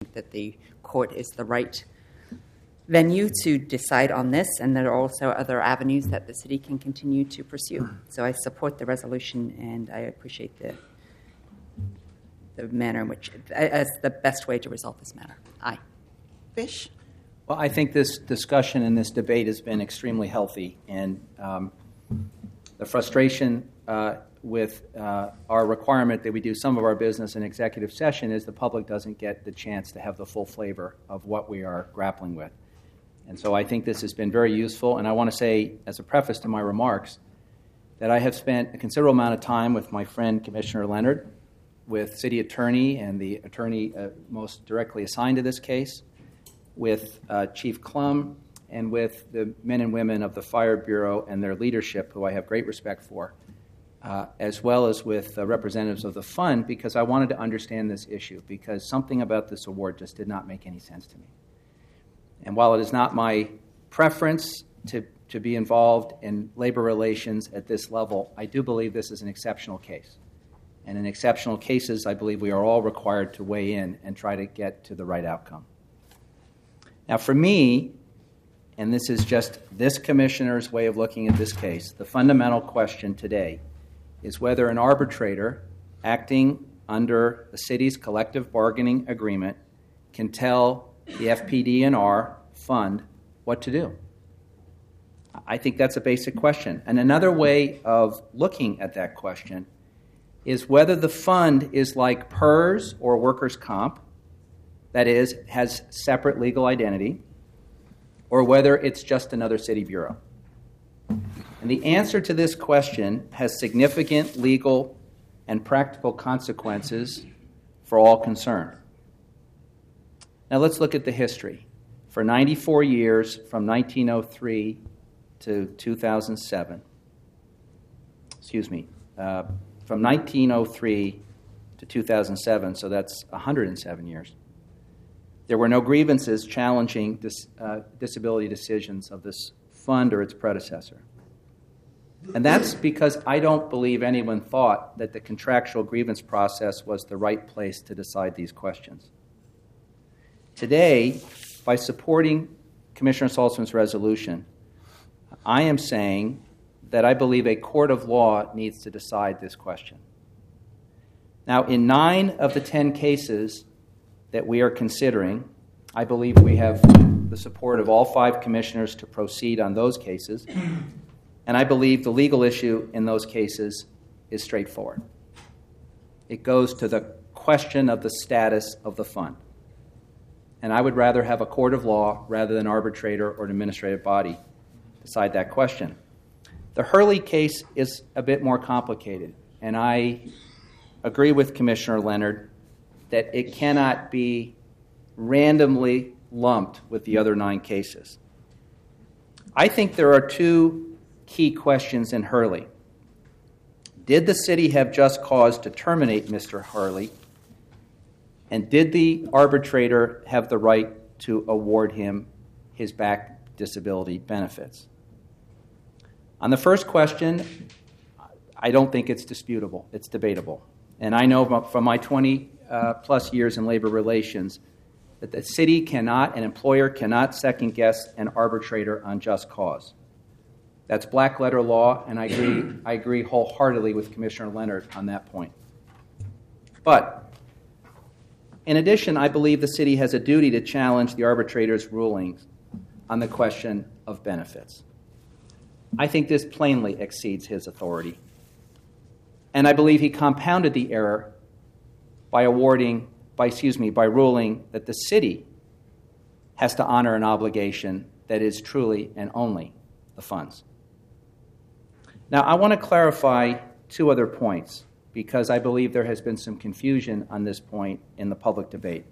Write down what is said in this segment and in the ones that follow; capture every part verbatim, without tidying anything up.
think that the court is the right venue to decide on this, and there are also other avenues that the city can continue to pursue. So I support the resolution, and I appreciate the the manner in which, as the best way to resolve this matter. Aye. Fish? Well, I think this discussion and this debate has been extremely healthy, and um, the frustration uh, with uh, our requirement that we do some of our business in executive session is the public doesn't get the chance to have the full flavor of what we are grappling with. And so I think this has been very useful, and I want to say, as a preface to my remarks, that I have spent a considerable amount of time with my friend Commissioner Leonard, with City Attorney and the attorney uh, most directly assigned to this case, with uh, Chief Klum, and with the men and women of the Fire Bureau and their leadership, who I have great respect for, uh, as well as with uh, representatives of the fund, because I wanted to understand this issue, because something about this award just did not make any sense to me. And while it is not my preference to, to be involved in labor relations at this level, I do believe this is an exceptional case. And in exceptional cases, I believe we are all required to weigh in and try to get to the right outcome. Now, for me, and this is just this commissioner's way of looking at this case, the fundamental question today is whether an arbitrator acting under the city's collective bargaining agreement can tell the F P D and R fund what to do. I think that's a basic question. And another way of looking at that question is whether the fund is like P E R S or workers' comp, that is, has separate legal identity, or whether it's just another city bureau. And the answer to this question has significant legal and practical consequences for all concerned. Now let's look at the history. For ninety-four years, from nineteen oh three to two thousand seven, excuse me, uh, from nineteen oh three to two thousand seven, so that's one hundred seven years, there were no grievances challenging dis, uh, disability decisions of this fund or its predecessor. And that's because I don't believe anyone thought that the contractual grievance process was the right place to decide these questions. Today, by supporting Commissioner Saltzman's resolution, I am saying that I believe a court of law needs to decide this question. Now, in nine of the ten cases that we are considering, I believe we have the support of all five commissioners to proceed on those cases, and I believe the legal issue in those cases is straightforward. It goes to the question of the status of the fund. And I would rather have a court of law rather than an arbitrator or an administrative body decide that question. The Hurley case is a bit more complicated, and I agree with Commissioner Leonard that it cannot be randomly lumped with the other nine cases. I think there are two key questions in Hurley. Did the city have just cause to terminate Mister Hurley? And did the arbitrator have the right to award him his back disability benefits? On the first question, I don't think it's disputable. It's debatable. And I know from my twenty uh, plus years in labor relations that the city cannot, an employer cannot second guess an arbitrator on just cause. That's black letter law, and I agree, I agree wholeheartedly with Commissioner Leonard on that point. But in addition, I believe the city has a duty to challenge the arbitrator's rulings on the question of benefits. I think this plainly exceeds his authority. And I believe he compounded the error by awarding, by excuse me, by ruling that the city has to honor an obligation that is truly and only the funds. Now, I want to clarify two other points, because I believe there has been some confusion on this point in the public debate.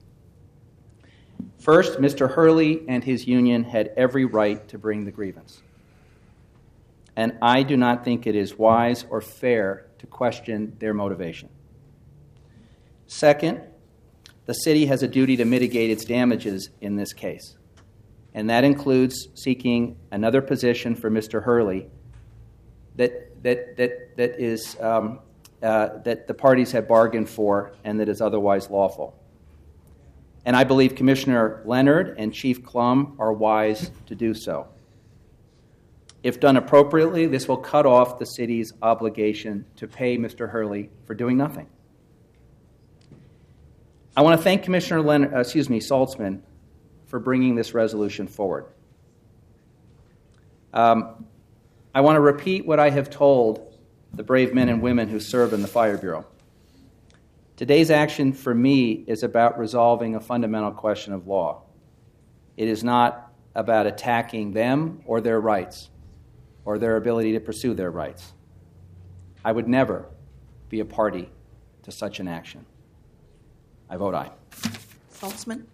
First, Mister Hurley and his union had every right to bring the grievance. And I do not think it is wise or fair to question their motivation. Second, the city has a duty to mitigate its damages in this case. And that includes seeking another position for Mister Hurley that that that that is um, uh, that the parties have bargained for and that is otherwise lawful. and I believe Commissioner Leonard and Chief Klum are wise to do so. If done appropriately, this will cut off the city's obligation to pay Mister Hurley for doing nothing. I want to thank Commissioner Leonard, uh, excuse me, Saltzman for bringing this resolution forward. Um, I want to repeat what I have told the brave men and women who serve in the Fire Bureau. Today's action for me is about resolving a fundamental question of law. It is not about attacking them or their rights or their ability to pursue their rights. I would never be a party to such an action. I vote aye. Saltzman?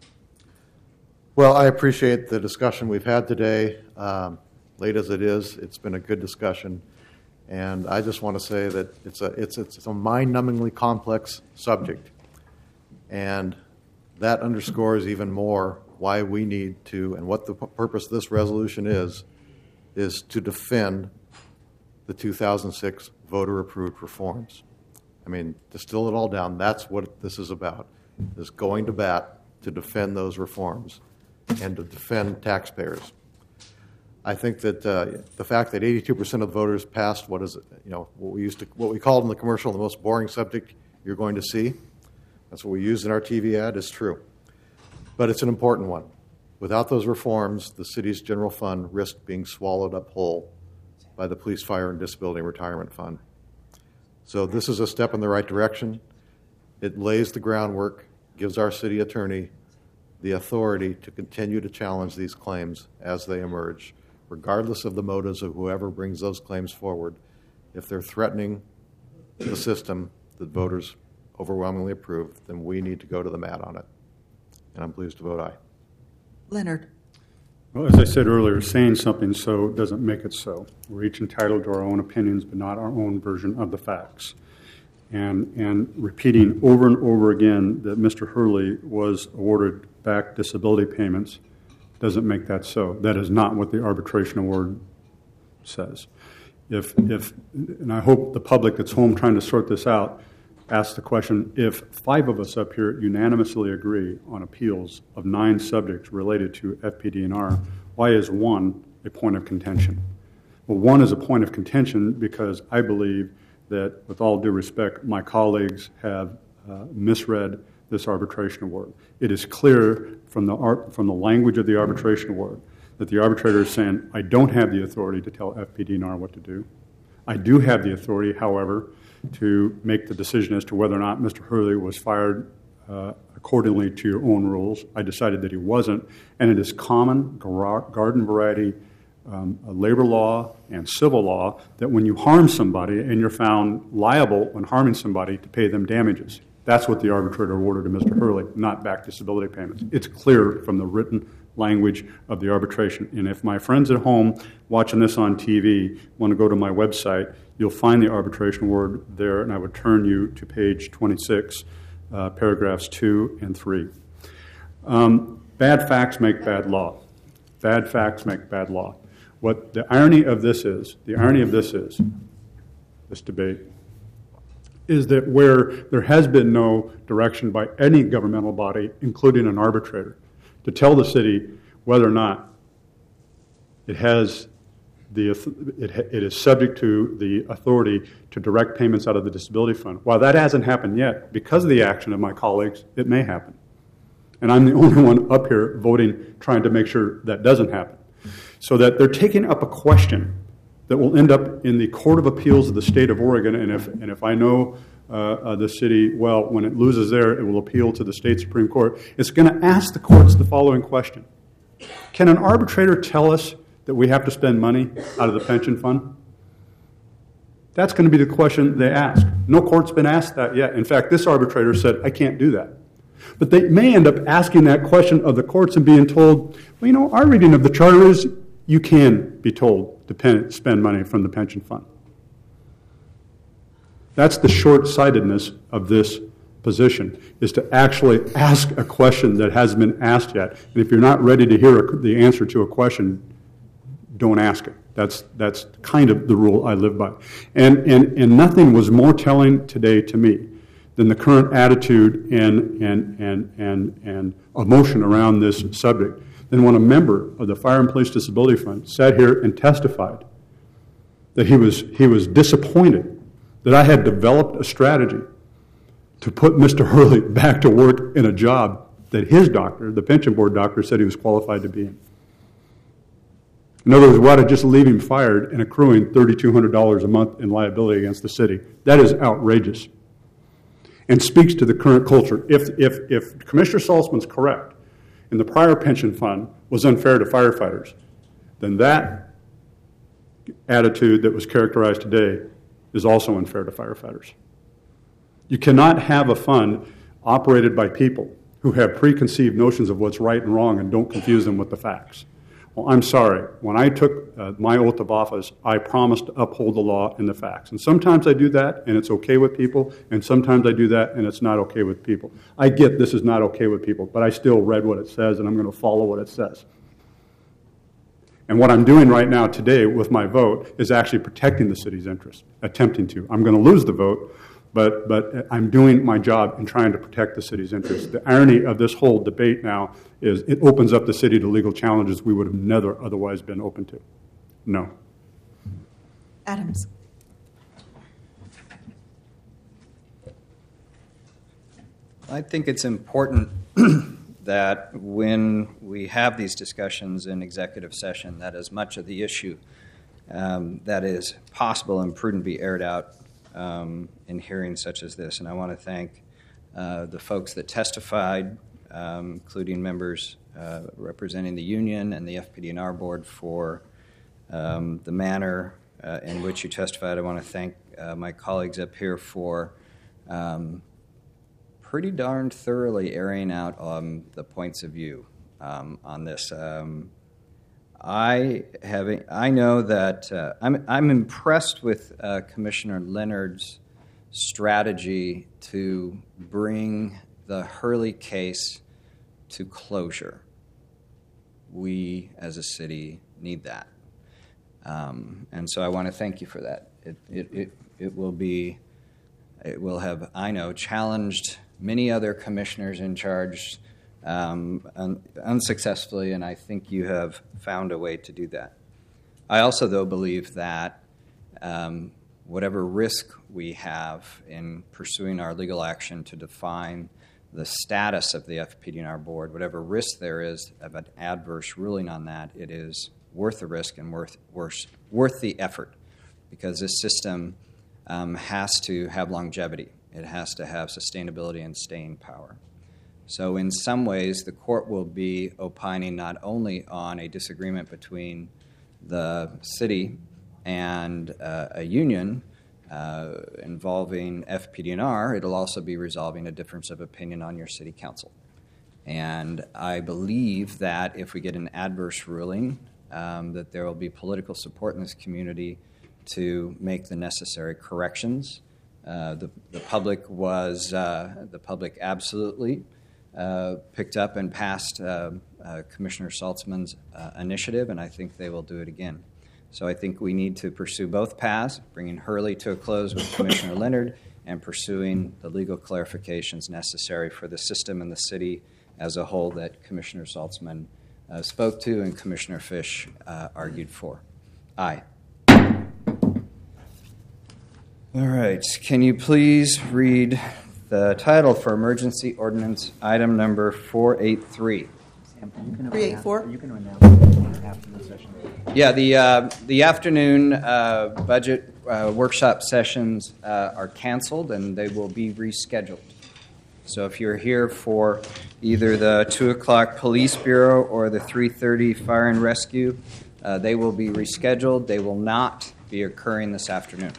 Well, I appreciate the discussion we've had today. Um, late as it is, it's been a good discussion. And I just want to say that it's a, it's, it's a mind-numbingly complex subject. And that underscores even more why we need to, and what the p- purpose of this resolution is, is to defend the two thousand six voter-approved reforms. I mean, distill it all down, that's what this is about, is going to bat to defend those reforms and to defend taxpayers. I think that uh, the fact that eighty-two percent of the voters passed what is, you know, what we used to, what we called in the commercial the most boring subject you're going to see, that's what we used in our T V ad, is true. But it's an important one. Without those reforms, the city's general fund risked being swallowed up whole by the Police, Fire, and Disability Retirement Fund. So this is a step in the right direction. It lays the groundwork, gives our city attorney the authority to continue to challenge these claims as they emerge, regardless of the motives of whoever brings those claims forward. If they're threatening the system that voters overwhelmingly approve, then we need to go to the mat on it. And I'm pleased to vote aye. Leonard? Well, as I said earlier, saying something so doesn't make it so. We're each entitled to our own opinions, but not our own version of the facts. And, and repeating over and over again that Mister Hurley was awarded back disability payments doesn't make that so. That is not what the arbitration award says. If, if, and I hope the public that's home trying to sort this out asks the question, if five of us up here unanimously agree on appeals of nine subjects related to F P D N R, why is one a point of contention? Well, one is a point of contention because I believe that, with all due respect, my colleagues have uh, misread this arbitration award. It is clear from the art, from the language of the arbitration award that the arbitrator is saying, I don't have the authority to tell F P D N R what to do. I do have the authority, however, to make the decision as to whether or not Mister Hurley was fired uh, accordingly to your own rules. I decided that he wasn't, and it is common garden variety um, labor law and civil law that when you harm somebody and you're found liable when harming somebody to pay them damages. That's what the arbitrator awarded to Mister Hurley, not back disability payments. It's clear from the written language of the arbitration. And if my friends at home watching this on T V want to go to my website, you'll find the arbitration award there, and I would turn you to page twenty-six, uh, paragraphs two and three. Um, bad facts make bad law. Bad facts make bad law. What the irony of this is, the irony of this is, this debate, is that where there has been no direction by any governmental body, including an arbitrator, to tell the city whether or not it has the it, it is subject to the authority to direct payments out of the disability fund. While that hasn't happened yet, because of the action of my colleagues, it may happen. And I'm the only one up here voting, trying to make sure that doesn't happen. So that they're taking up a question that will end up in the Court of Appeals of the state of Oregon, and if and if I know uh, uh, the city well, when it loses there, it will appeal to the state Supreme Court. It's going to ask the courts the following question. Can an arbitrator tell us that we have to spend money out of the pension fund? That's going to be the question they ask. No court's been asked that yet. In fact, this arbitrator said, I can't do that. But they may end up asking that question of the courts and being told, well, you know, our reading of the charter is you can be told to pen, spend money from the pension fund. That's the short-sightedness of this position, is to actually ask a question that hasn't been asked yet. And if you're not ready to hear a, the answer to a question, don't ask it. That's that's kind of the rule I live by. And, and, and nothing was more telling today to me than the current attitude and, and, and, and, and emotion around this subject than when a member of the Fire and Police Disability Fund sat here and testified that he was, he was disappointed that I had developed a strategy to put Mister Hurley back to work in a job that his doctor, the pension board doctor, said he was qualified to be in. In other words, we ought to just leave him fired and accruing three thousand two hundred dollars a month in liability against the city. That is outrageous and speaks to the current culture. If, if, if Commissioner Saltzman's correct and the prior pension fund was unfair to firefighters, then that attitude that was characterized today is also unfair to firefighters. You cannot have a fund operated by people who have preconceived notions of what's right and wrong and don't confuse them with the facts. Well, I'm sorry. When I took uh, my oath of office, I promised to uphold the law and the facts. And sometimes I do that, and it's okay with people, and sometimes I do that, and it's not okay with people. I get this is not okay with people, but I still read what it says, and I'm going to follow what it says. And what I'm doing right now today with my vote is actually protecting the city's interests, attempting to. I'm going to lose the vote, but, but I'm doing my job in trying to protect the city's interests. The irony of this whole debate now is it opens up the city to legal challenges we would have never otherwise been open to. No. Adams. I think it's important that when we have these discussions in executive session, that as much of the issue um, that is possible and prudent be aired out um, in hearings such as this. And I want to thank uh, the folks that testified, um, including members uh, representing the union and the F P D N R board for um, the manner uh, in which you testified. I want to thank uh, my colleagues up here for um, pretty darn thoroughly airing out um, the points of view um, on this. Um, I have, I know that uh, I'm, I'm impressed with uh, Commissioner Leonard's strategy to bring the Hurley case to closure. We, as a city, need that. Um, and so I want to thank you for that. It, it, it, it will be, it will have, I know, challenged many other commissioners in charge um, un- unsuccessfully, and I think you have found a way to do that. I also, though, believe that um, whatever risk we have in pursuing our legal action to define the status of the F P D N R board, whatever risk there is of an adverse ruling on that, it is worth the risk and worth worth, worth the effort, because this system um, has to have longevity. It has to have sustainability and staying power. So in some ways, the court will be opining not only on a disagreement between the city and uh, a union uh, involving F P D N R, it'll also be resolving a difference of opinion on your city council. And I believe that if we get an adverse ruling, um, that there will be political support in this community to make the necessary corrections. Uh, the, the public was, uh, the public absolutely uh, picked up and passed uh, uh, Commissioner Saltzman's uh, initiative, and I think they will do it again. So I think we need to pursue both paths, bringing Hurley to a close with Commissioner Leonard and pursuing the legal clarifications necessary for the system and the city as a whole that Commissioner Saltzman uh, spoke to and Commissioner Fish uh, argued for. Aye. All right. Can you please read the title for emergency ordinance item number four eighty-three? three eighty-four? You can announce after the session. Yeah, the uh, the afternoon uh, budget uh, workshop sessions uh, are canceled and they will be rescheduled. So if you're here for either the two o'clock Police Bureau or the three thirty Fire and Rescue, uh, they will be rescheduled. They will not be occurring this afternoon.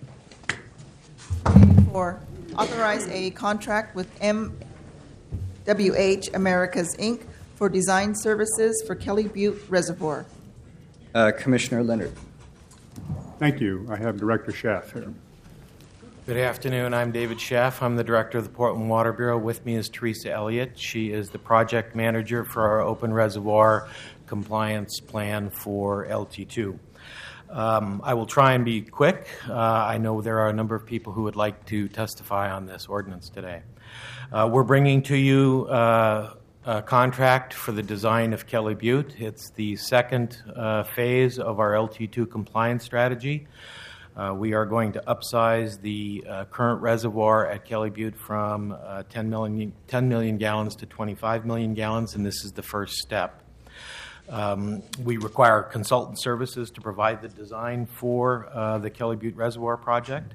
Four, authorize a contract with M W H Americas, Incorporated for design services for Kelly Butte Reservoir. Uh, Commissioner Leonard. Thank you. I have Director Schaff here. Good afternoon. I'm David Schaff. I'm the director of the Portland Water Bureau. With me is Teresa Elliott. She is the project manager for our open reservoir compliance plan for L T two. Um, I will try and be quick. Uh, I know there are a number of people who would like to testify on this ordinance today. Uh, we're bringing to you uh, a contract for the design of Kelly Butte. It's the second uh, phase of our L T two compliance strategy. Uh, we are going to upsize the uh, current reservoir at Kelly Butte from uh, ten million, ten million gallons to twenty-five million gallons, and this is the first step. Um, we require consultant services to provide the design for uh, the Kelly Butte Reservoir project.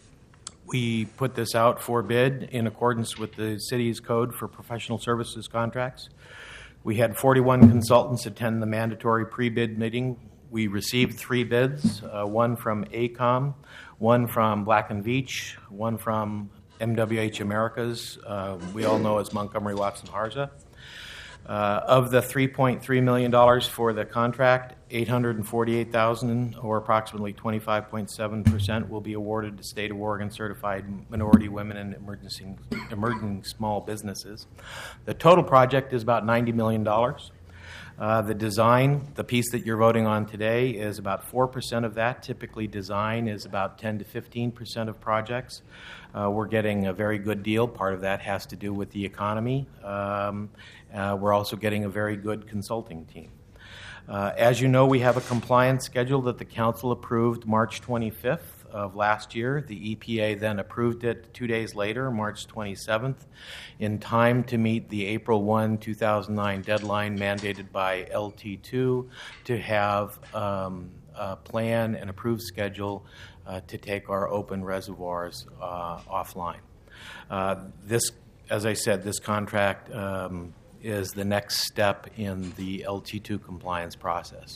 We put this out for bid in accordance with the city's code for professional services contracts. We had forty-one consultants attend the mandatory pre-bid meeting. We received three bids, uh, one from AECOM, one from Black and Veatch, one from M W H Americas, uh, we all know as Montgomery Watson Harza. Uh, of the three point three million dollars for the contract, eight hundred forty-eight thousand dollars, or approximately twenty-five point seven percent, will be awarded to State of Oregon certified minority women and emerging, emerging small businesses. The total project is about ninety million dollars. Uh, the design, the piece that you're voting on today, is about four percent of that. Typically, design is about ten to fifteen percent of projects. Uh, we're getting a very good deal. Part of that has to do with the economy. Um, uh, we're also getting a very good consulting team. Uh, as you know, we have a compliance schedule that the council approved March twenty-fifth of last year. The E P A then approved it two days later, March twenty-seventh, in time to meet the April first, two thousand nine deadline mandated by L T two to have um, a plan and approved schedule uh, to take our open reservoirs uh, offline. Uh, this, as I said, this contract um, is the next step in the L T two compliance process.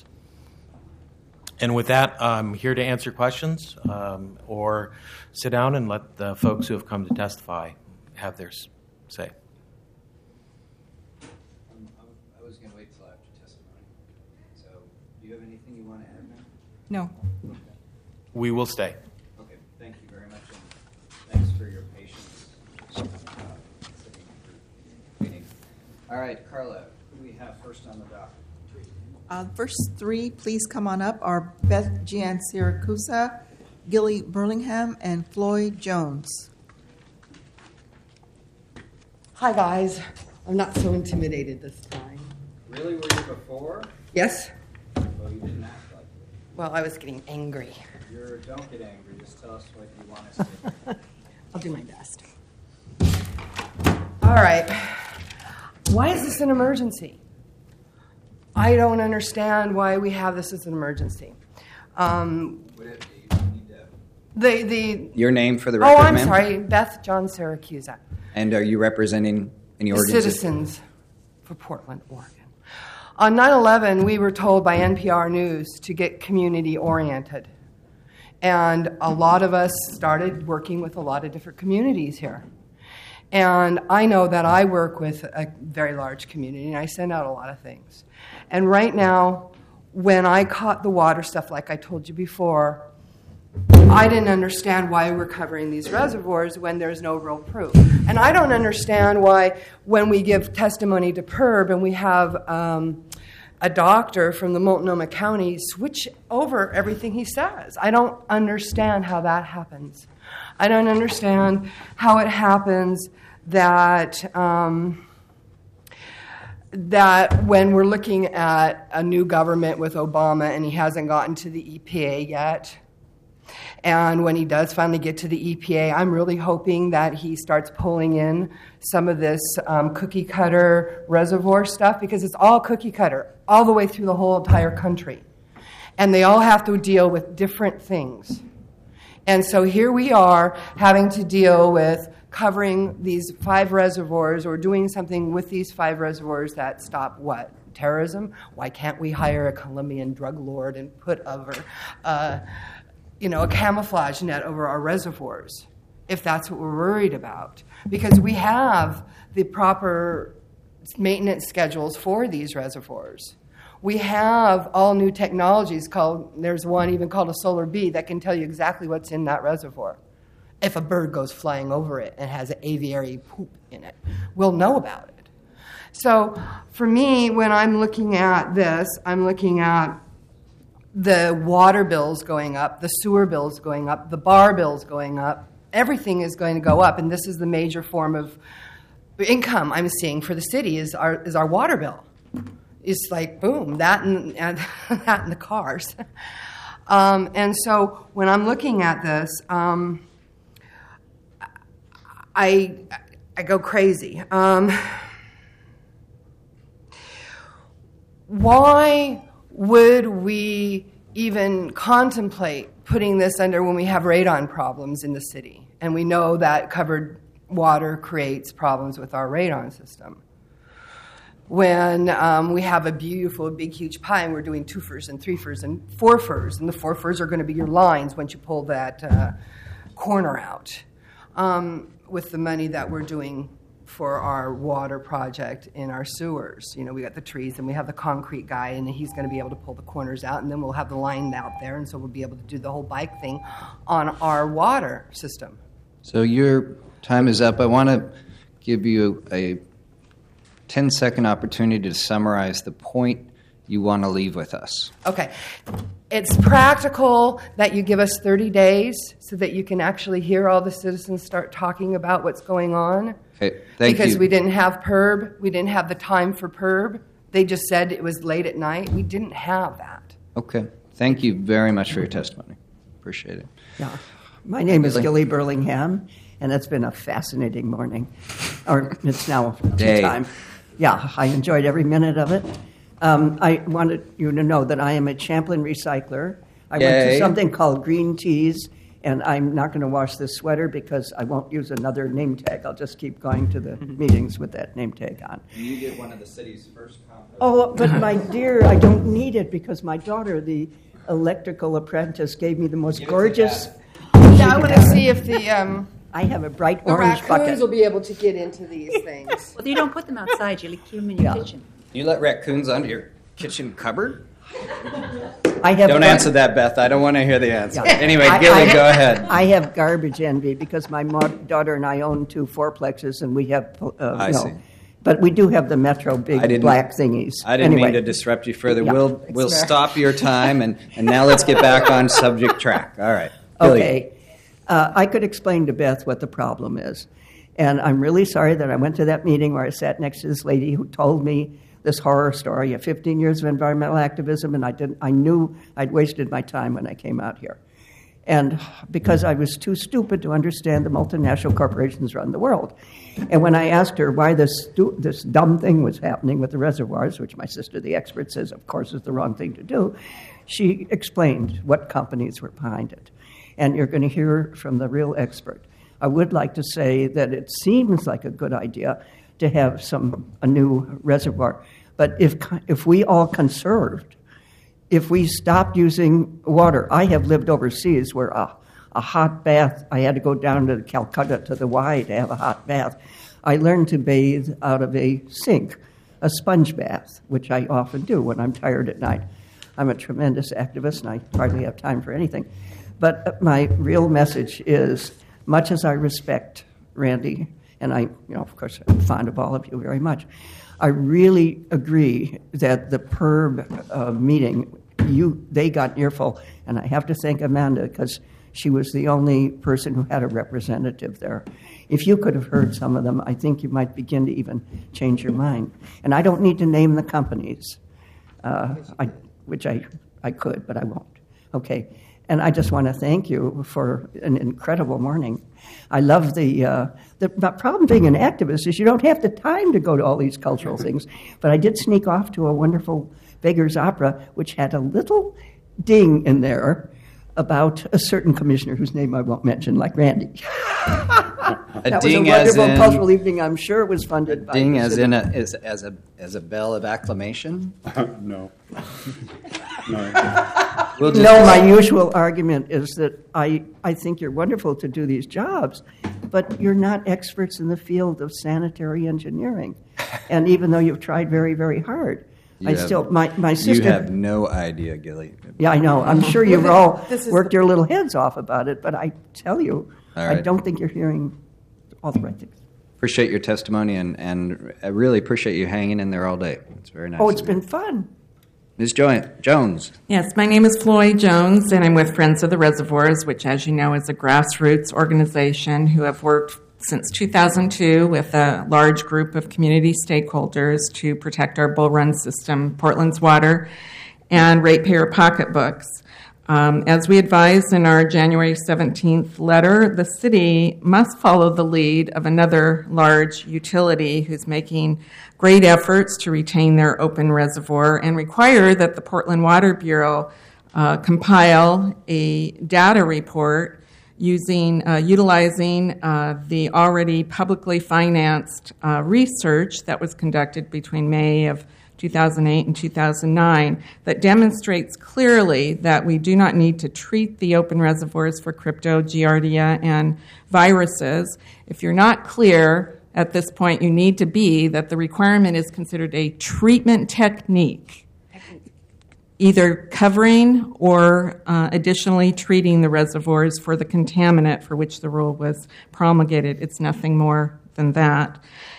And with that, I'm here to answer questions um, or sit down and let the folks who have come to testify have their say. Um, I was going to wait till after testimony. So, do you have anything you want to add now? No. Okay. We will stay. Okay, thank you very much, and thanks for your patience. Uh, sitting through the meeting. All right, Carla, who do we have first on the docket? Uh, first three, please come on up, are Beth Gian Siracusa, Gilly Burlingham, and Floyd Jones. Hi, guys. I'm not so intimidated this time. Really, were you before? Yes? Well, you didn't act like it. Well, I was getting angry. You're, don't get angry. Just tell us what you want us to hear. I'll do my best. All right. Why is this an emergency? I don't understand why we have this as an emergency. Um, Would it be, you need to... the the Your name for the record, Oh, I'm ma'am? sorry. Beth John Siracusa. And are you representing any The organization? citizens for Portland, Oregon. On nine eleven, we were told by N P R News to get community-oriented. And a lot of us started working with a lot of different communities here. And I know that I work with a very large community, and I send out a lot of things. And right now, when I caught the water stuff, like I told you before, I didn't understand why we're covering these reservoirs when there's no real proof. And I don't understand why when we give testimony to P E R B and we have um, a doctor from the Multnomah County switch over everything he says. I don't understand how that happens. I don't understand how it happens that um, that when we're looking at a new government with Obama and he hasn't gotten to the E P A yet, and when he does finally get to the E P A, I'm really hoping that he starts pulling in some of this um, cookie cutter reservoir stuff, because it's all cookie cutter all the way through the whole entire country. And they all have to deal with different things. And so here we are having to deal with covering these five reservoirs or doing something with these five reservoirs that stop what? Terrorism? Why can't we hire a Colombian drug lord and put over, uh, you know, a camouflage net over our reservoirs, if that's what we're worried about? Because we have the proper maintenance schedules for these reservoirs. We have all new technologies called, there's one even called a solar bee that can tell you exactly what's in that reservoir. If a bird goes flying over it and has aviary poop in it, we'll know about it. So for me, when I'm looking at this, I'm looking at the water bills going up, the sewer bills going up, the bar bills going up. Everything is going to go up, and this is the major form of income I'm seeing for the city is our is our water bill. It's like boom, that and, and that and the cars. Um, and so when I'm looking at this, um, I I go crazy. Um, why would we even contemplate putting this under when we have radon problems in the city? And we know that covered water creates problems with our radon system. When um, we have a beautiful, big, huge pie, and we're doing two furs and three furs and four furs, and the four furs are going to be your lines once you pull that uh, corner out. Um, with the money that we're doing for our water project in our sewers. You know, we got the trees and we have the concrete guy, and he's going to be able to pull the corners out, and then we'll have the line out there, and so we'll be able to do the whole bike thing on our water system. So your time is up. I want to give you a ten-second opportunity to summarize the point you want to leave with us. Okay. It's practical that you give us thirty days so that you can actually hear all the citizens start talking about what's going on. Okay, thank because you. we didn't have P E R B. We didn't have the time for P E R B. They just said it was late at night. We didn't have that. Okay. Thank you very much for your testimony. Appreciate it. Yeah. My name is Gilly Burlingham, and it's been a fascinating morning. Or it's now Day. tea time. Yeah, I enjoyed every minute of it. Um, I wanted you to know that I am a Champlin recycler. I Yay. went to something called Green Teas, and I'm not going to wash this sweater because I won't use another name tag. I'll just keep going to the meetings with that name tag on. And you did one of the city's first compost. Oh, but my dear, I don't need it because my daughter, the electrical apprentice, gave me the most Give it to gorgeous... Yeah, I want to see if the um, I have a bright the orange raccoons bucket. will be able to get into these things. Well, you don't put them outside. You keep them in your Yeah. kitchen. You let raccoons under your kitchen cupboard? I have Don't gar- answer that, Beth. I don't want to hear the answer. Yeah. Anyway, I- Gilly, I- go ahead. I have garbage envy because my mo- daughter and I own two fourplexes, and we have. Uh, I you know, see. But we do have the Metro big I didn't- black thingies. I didn't anyway. mean to disrupt you further. Yeah. We'll we'll Mayor. stop your time, and, and now let's get back on subject track. All right. Gilly. Okay. Uh, I could explain to Beth what the problem is. And I'm really sorry that I went to that meeting where I sat next to this lady who told me this horror story of fifteen years of environmental activism, and I didn't. I knew I'd wasted my time when I came out here. And because I was too stupid to understand the multinational corporations run the world. And when I asked her why this stu- this dumb thing was happening with the reservoirs, which my sister, the expert, says, of course, is the wrong thing to do, she explained what companies were behind it. And you're going to hear from the real expert. I would like to say that it seems like a good idea to have some a new reservoir. But if if we all conserved, if we stopped using water, I have lived overseas where a, a hot bath, I had to go down to Calcutta to the Y to have a hot bath. I learned to bathe out of a sink, a sponge bath, which I often do when I'm tired at night. I'm a tremendous activist, and I hardly have time for anything. But my real message is, much as I respect Randy, and I, you know, of course, I'm fond of all of you very much, I really agree that the P E R B uh, meeting, you they got an earful, and I have to thank Amanda because she was the only person who had a representative there. If you could have heard some of them, I think you might begin to even change your mind. And I don't need to name the companies, uh, I, which I, I could, but I won't. Okay. And I just want to thank you for an incredible morning. I love the, uh, the the problem being an activist is you don't have the time to go to all these cultural things. But I did sneak off to a wonderful Beggar's Opera, which had a little ding in there about a certain commissioner whose name I won't mention, like Randy. A that ding was a as wonderful in, cultural evening. I'm sure it was funded by ding the as city. in a as, as a as a bell of acclamation. No. No. We'll just, No, my usual argument is that I, I think you're wonderful to do these jobs, but you're not experts in the field of sanitary engineering. And even though you've tried very, very hard, You I have- still, my, my sister... You have no idea, Gilly. Yeah, I know. I'm sure you've all This is worked the- your little heads off about it, but I tell you, All I right. don't think you're hearing all the right things. Appreciate your testimony, and, and I really appreciate you hanging in there all day. It's very nice. Oh, it's of you. been fun. Miz Jo- Jones. Yes, my name is Floyd Jones, and I'm with Friends of the Reservoirs, which, as you know, is a grassroots organization who have worked since two thousand two with a large group of community stakeholders to protect our Bull Run system, Portland's water, and ratepayer pocketbooks. Um, as we advised in our January seventeenth letter, the city must follow the lead of another large utility who's making great efforts to retain their open reservoir and require that the Portland Water Bureau uh, compile a data report using, uh, utilizing uh, the already publicly financed uh, research that was conducted between May of two thousand eight and two thousand nine that demonstrates clearly that we do not need to treat the open reservoirs for crypto, giardia, and viruses. If you're not clear at this point, you need to be that the requirement is considered a treatment technique, either covering or uh, additionally treating the reservoirs for the contaminant for which the rule was promulgated. It's nothing more than that.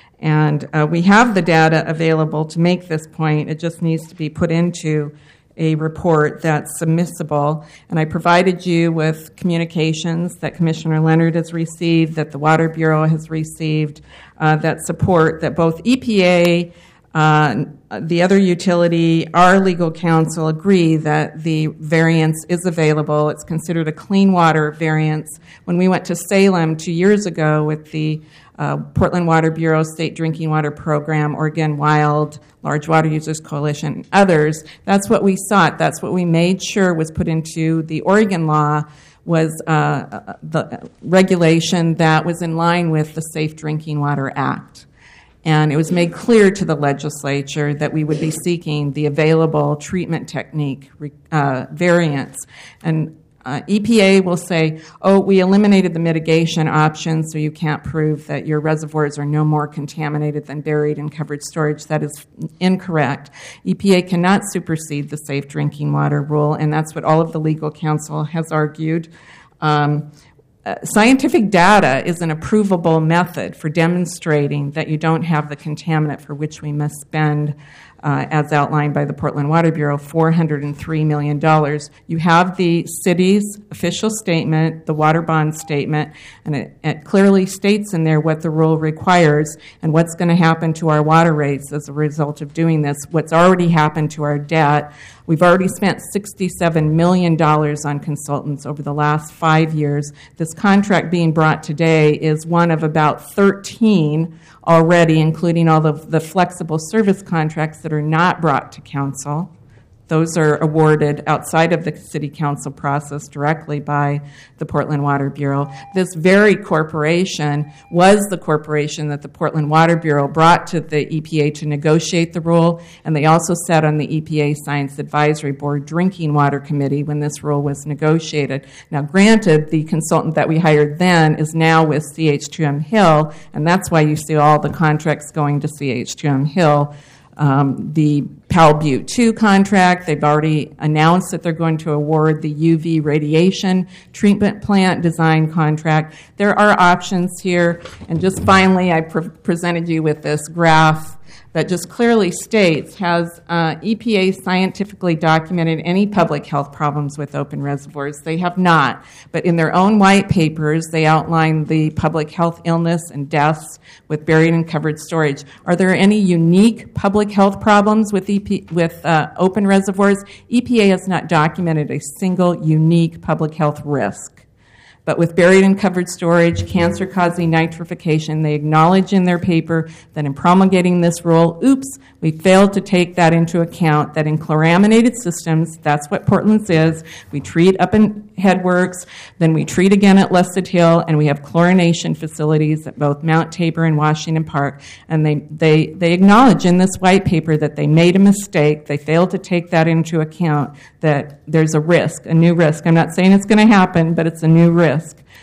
And uh, we have the data available to make this point. It just needs to be put into a report that's submissible. And I provided you with communications that Commissioner Leonard has received, that the Water Bureau has received, uh, that support that both E P A, uh, the other utility, our legal counsel agree that the variance is available. It's considered a clean water variance. When we went to Salem two years ago with the Uh, Portland Water Bureau, State Drinking Water Program, Oregon Wild, Large Water Users Coalition, others, that's what we sought. That's what we made sure was put into the Oregon law, was uh, the regulation that was in line with the Safe Drinking Water Act. And it was made clear to the legislature that we would be seeking the available treatment technique uh, variance. And Uh, E P A will say, oh, we eliminated the mitigation option, so you can't prove that your reservoirs are no more contaminated than buried and covered storage. That is incorrect. E P A cannot supersede the Safe Drinking Water rule, and that's what all of the legal counsel has argued. Um, uh, scientific data is an approvable method for demonstrating that you don't have the contaminant for which we must spend Uh, as outlined by the Portland Water Bureau, four hundred three million dollars. You have the city's official statement, the water bond statement, and it, it clearly states in there what the rule requires and what's going to happen to our water rates as a result of doing this, what's already happened to our debt. We've already spent sixty-seven million dollars on consultants over the last five years. This contract being brought today is one of about thirteen already, including all of the flexible service contracts that are not brought to council. Those are awarded outside of the city council process directly by the Portland Water Bureau. This very corporation was the corporation that the Portland Water Bureau brought to the E P A to negotiate the rule, and they also sat on the E P A Science Advisory Board Drinking Water Committee when this rule was negotiated. Now, granted, the consultant that we hired then is now with C H two M Hill, and that's why you see all the contracts going to C H two M Hill. Um, the Powell Butte two contract, they've already announced that they're going to award the U V radiation treatment plant design contract. There are options here. And just finally, I pre- presented you with this graph that just clearly states, has uh, E P A scientifically documented any public health problems with open reservoirs? They have not. But in their own white papers, they outline the public health illness and deaths with buried and covered storage. Are there any unique public health problems with E P, with uh, open reservoirs? E P A has not documented a single unique public health risk. But with buried and covered storage, cancer-causing nitrification, they acknowledge in their paper that in promulgating this rule, oops, we failed to take that into account, that in chloraminated systems, that's what Portland's is, we treat up in Headworks, then we treat again at Lusted Hill, and we have chlorination facilities at both Mount Tabor and Washington Park. And they, they, they acknowledge in this white paper that they made a mistake, they failed to take that into account, that there's a risk, a new risk. I'm not saying it's going to happen, but it's a new risk.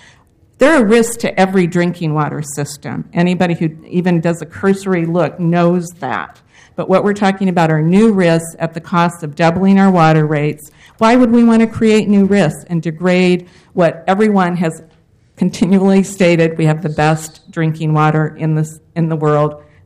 There are risks to every drinking water system. Anybody who even does a cursory look knows that. But what we're talking about are new risks at the cost of doubling our water rates. Why would we want to create new risks and degrade what everyone has continually stated? We have the best drinking water in this in the world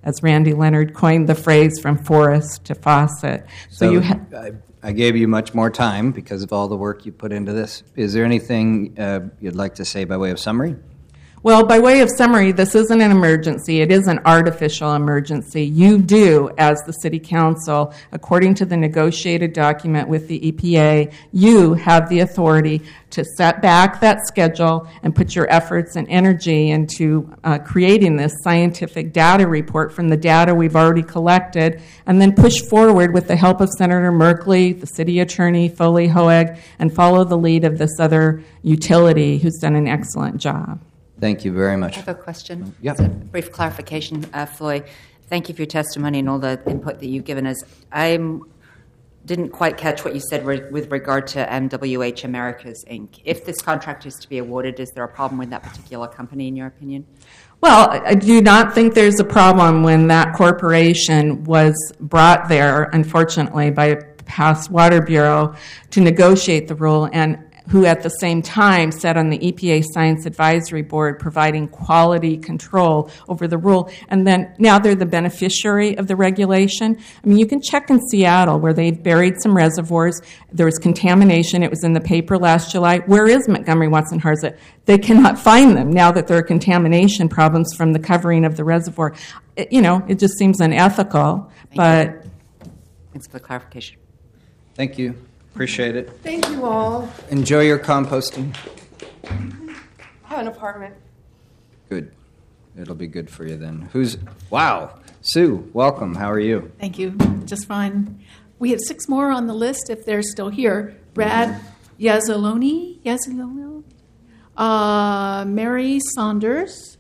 as Randy Leonard coined the phrase, from forest to faucet. So, So you ha- I, I gave you much more time because of all the work you put into this. Is there anything uh, you'd like to say by way of summary? Well, by way of summary, this isn't an emergency. It is an artificial emergency. You do, as the City Council, according to the negotiated document with the E P A, you have the authority to set back that schedule and put your efforts and energy into uh, creating this scientific data report from the data we've already collected, and then push forward with the help of Senator Merkley, the City Attorney, Foley Hoeg, and follow the lead of this other utility who's done an excellent job. Thank you very much. I have a question. Yeah. It's a brief clarification, uh, Floyd. Thank you for your testimony and all the input that you've given us. I didn't quite catch what you said re- with regard to M W H Americas, Incorporated. If this contract is to be awarded, is there a problem with that particular company, in your opinion? Well, I do not think there's a problem when that corporation was brought there, unfortunately, by a past Water Bureau to negotiate the rule, and who at the same time sat on the E P A Science Advisory Board providing quality control over the rule. And then now they're the beneficiary of the regulation. I mean, you can check in Seattle where they've buried some reservoirs. There was contamination. It was in the paper last July. Where is Montgomery Watson Harzett? They cannot find them now that there are contamination problems from the covering of the reservoir. It, you know, it just seems unethical. Thank but you. Thanks for the clarification. Thank you. Appreciate it. Thank you all. Enjoy your composting. I have an apartment. Good. It'll be good for you then. Who's, wow. Sue, welcome. How are you? Thank you. Just fine. We have six more on the list if they're still here. Brad Yazaloni, Yazaloni, uh, Mary Saunders,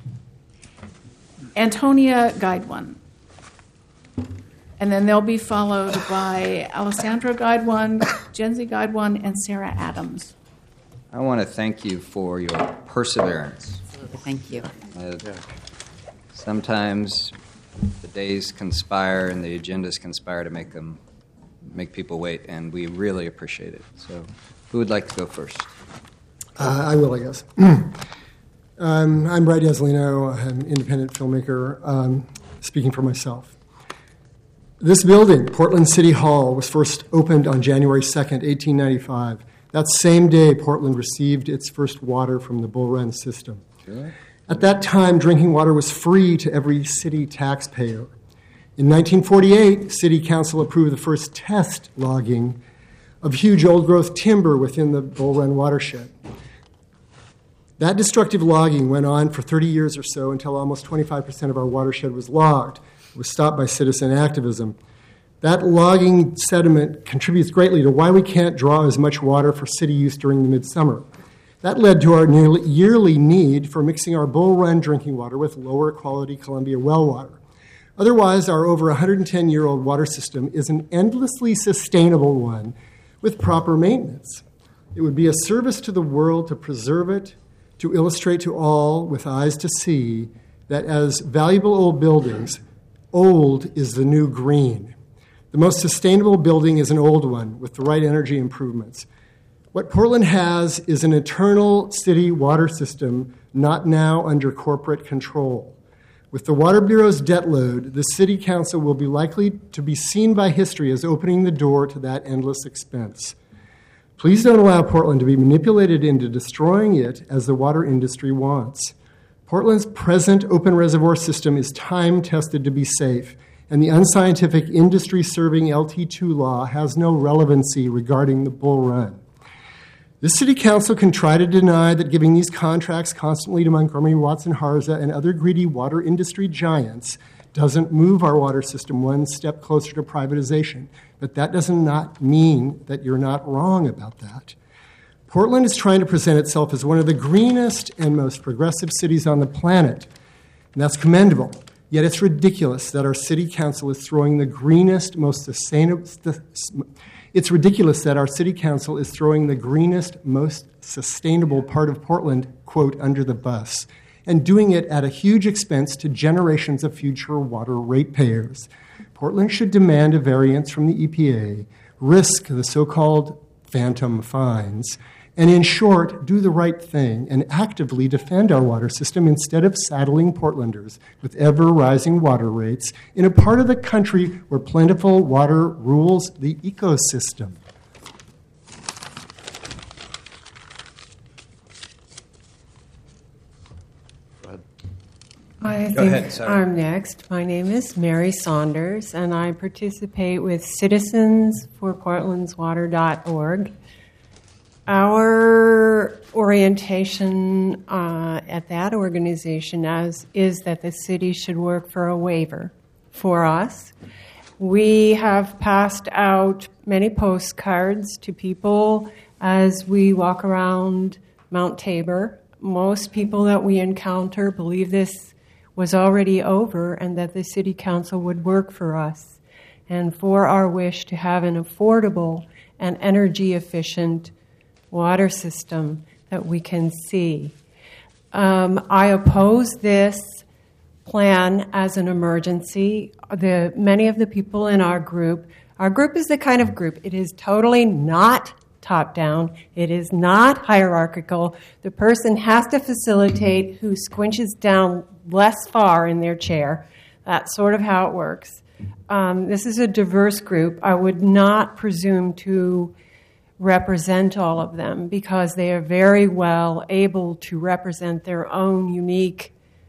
Antonia Guidewon. And then they'll be followed by Alessandra Guidewon, Jenzy Guidewon, and Sarah Adams. I want to thank you for your perseverance. Absolutely. Thank you. Uh, sometimes the days conspire and the agendas conspire to make them make people wait, and we really appreciate it. So, who would like to go first? Uh, I will, I guess. um, I'm Brad Yazalino. I'm an independent filmmaker, um, speaking for myself. This building, Portland City Hall, was first opened on January second, eighteen ninety-five. That same day, Portland received its first water from the Bull Run system. Sure. At that time, drinking water was free to every city taxpayer. In nineteen forty-eight, City Council approved the first test logging of huge old-growth timber within the Bull Run watershed. That destructive logging went on for thirty years or so until almost twenty-five percent of our watershed was logged. It was stopped by citizen activism. That logging sediment contributes greatly to why we can't draw as much water for city use during the midsummer. That led to our nearly yearly need for mixing our Bull Run drinking water with lower quality Columbia well water. Otherwise, our over one hundred ten year old water system is an endlessly sustainable one with proper maintenance. It would be a service to the world to preserve it, to illustrate to all with eyes to see that as valuable old buildings, old is the new green. The most sustainable building is an old one with the right energy improvements. What Portland has is an eternal city water system not now under corporate control. With the Water Bureau's debt load, the City Council will be likely to be seen by history as opening the door to that endless expense. Please don't allow Portland to be manipulated into destroying it as the water industry wants. Portland's present open reservoir system is time-tested to be safe, and the unscientific industry-serving L T two law has no relevancy regarding the Bull Run. The City Council can try to deny that giving these contracts constantly to Montgomery Watson Harza and other greedy water industry giants doesn't move our water system one step closer to privatization, but that does not mean that you're not wrong about that. Portland is trying to present itself as one of the greenest and most progressive cities on the planet, and that's commendable. Yet it's ridiculous that our city council is throwing the greenest, most sustainable. It's ridiculous that our city council is throwing the greenest, most sustainable part of Portland, quote, under the bus, and doing it at a huge expense to generations of future water ratepayers. Portland should demand a variance from the E P A, risk the so-called phantom fines, and in short, do the right thing and actively defend our water system instead of saddling Portlanders with ever-rising water rates in a part of the country where plentiful water rules the ecosystem. I Go think ahead, sorry. I'm next. My name is Mary Saunders, and I participate with Citizens for Portland's Water dot org. Our orientation uh, at that organization as, is that the city should work for a waiver for us. We have passed out many postcards to people as we walk around Mount Tabor. Most people that we encounter believe this was already over and that the city council would work for us and for our wish to have an affordable and energy efficient water system that we can see. Um, I oppose this plan as an emergency. The, many of the people in our group, our group is the kind of group, it is totally not top-down. It is not hierarchical. The person has to facilitate who squinches down less far in their chair. That's sort of how it works. Um, this is a diverse group. I would not presume to represent all of them because they are very well able to represent their own unique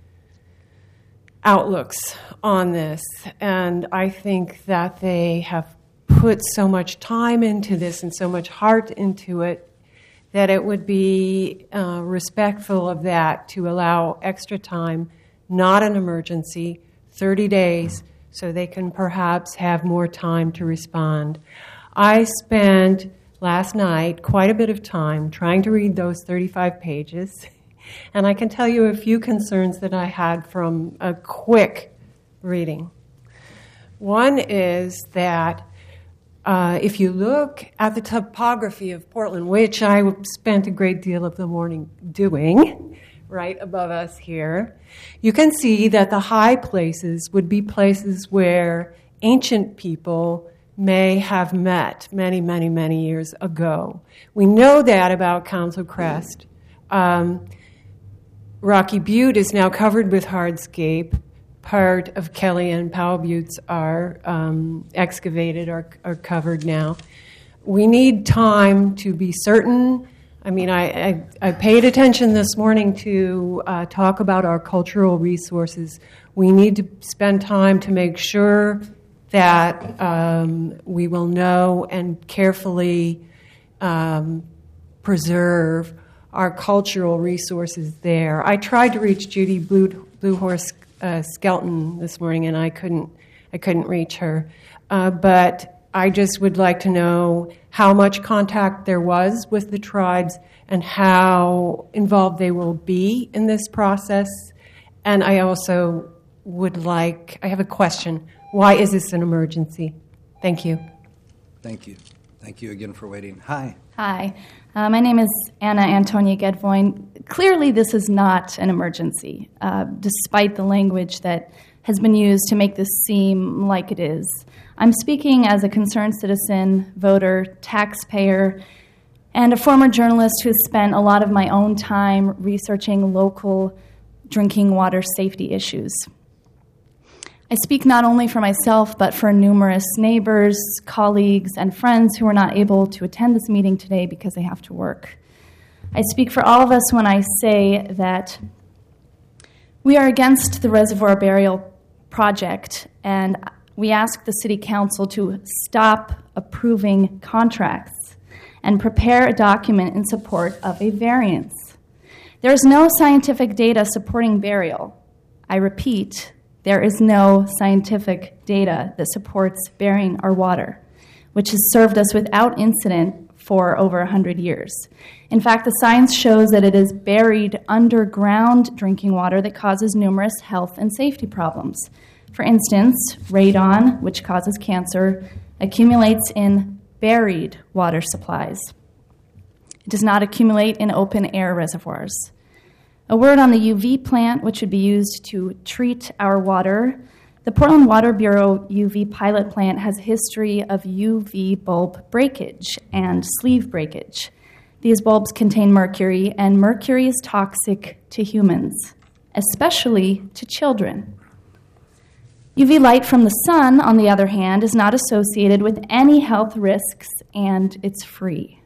outlooks on this. And I think that they have put so much time into this and so much heart into it that it would be uh, respectful of that to allow extra time, not an emergency, thirty days, so they can perhaps have more time to respond. I spent last night quite a bit of time trying to read those thirty-five pages, and I can tell you a few concerns that I had from a quick reading. One is that Uh, if you look at the topography of Portland, which I spent a great deal of the morning doing, right above us here, you can see that the high places would be places where ancient people may have met many, many, many years ago. We know that about Council Crest. Um, Rocky Butte is now covered with hardscape. Part of Kelly and Powell Buttes are um, excavated or are covered now. We need time to be certain. I mean, I, I, I paid attention this morning to uh, talk about our cultural resources. We need to spend time to make sure that um, we will know and carefully um, preserve our cultural resources there. I tried to reach Judy Blue, Blue Horse Uh, Skelton this morning, and I couldn't. I couldn't reach her. Uh, but I just would like to know how much contact there was with the tribes and how involved they will be in this process. And I also would like. I have a question. Why is this an emergency? Thank you. Thank you. Thank you again for waiting. Hi. Hi. Uh, my name is Anna Antonia Gedvoin. Clearly, this is not an emergency, uh, despite the language that has been used to make this seem like it is. I'm speaking as a concerned citizen, voter, taxpayer, and a former journalist who has spent a lot of my own time researching local drinking water safety issues. I speak not only for myself, but for numerous neighbors, colleagues, and friends who are not able to attend this meeting today because they have to work. I speak for all of us when I say that we are against the reservoir burial project, and we ask the City Council to stop approving contracts and prepare a document in support of a variance. There is no scientific data supporting burial. I repeat, there is no scientific data that supports burying our water, which has served us without incident for over one hundred years. In fact, the science shows that it is buried underground drinking water that causes numerous health and safety problems. For instance, radon, which causes cancer, accumulates in buried water supplies. It does not accumulate in open-air reservoirs. A word on the U V plant, which would be used to treat our water. The Portland Water Bureau U V pilot plant has a history of U V bulb breakage and sleeve breakage. These bulbs contain mercury, and mercury is toxic to humans, especially to children. U V light from the sun, on the other hand, is not associated with any health risks, and it's free.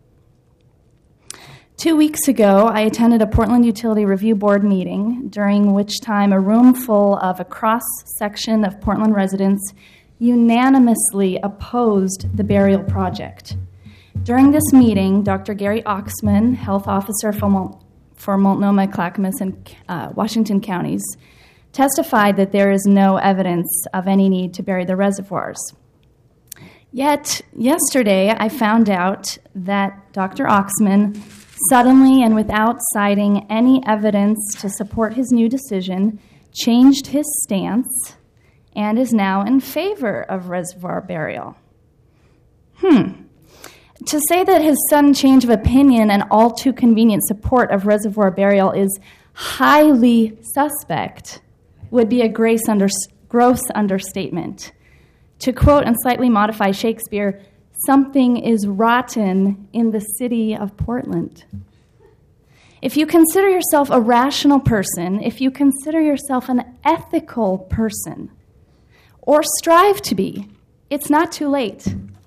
Two weeks ago, I attended a Portland Utility Review Board meeting, during which time a room full of a cross-section of Portland residents unanimously opposed the burial project. During this meeting, Doctor Gary Oxman, health officer for, Mul- for Multnomah, Clackamas, and uh, Washington counties, testified that there is no evidence of any need to bury the reservoirs. Yet, yesterday, I found out that Doctor Oxman suddenly and without citing any evidence to support his new decision, changed his stance and is now in favor of reservoir burial. Hmm. To say that his sudden change of opinion and all too convenient support of reservoir burial is highly suspect would be a gross, under, gross understatement. To quote and slightly modify Shakespeare, something is rotten in the city of Portland. If you consider yourself a rational person, if you consider yourself an ethical person, or strive to be, it's not too late.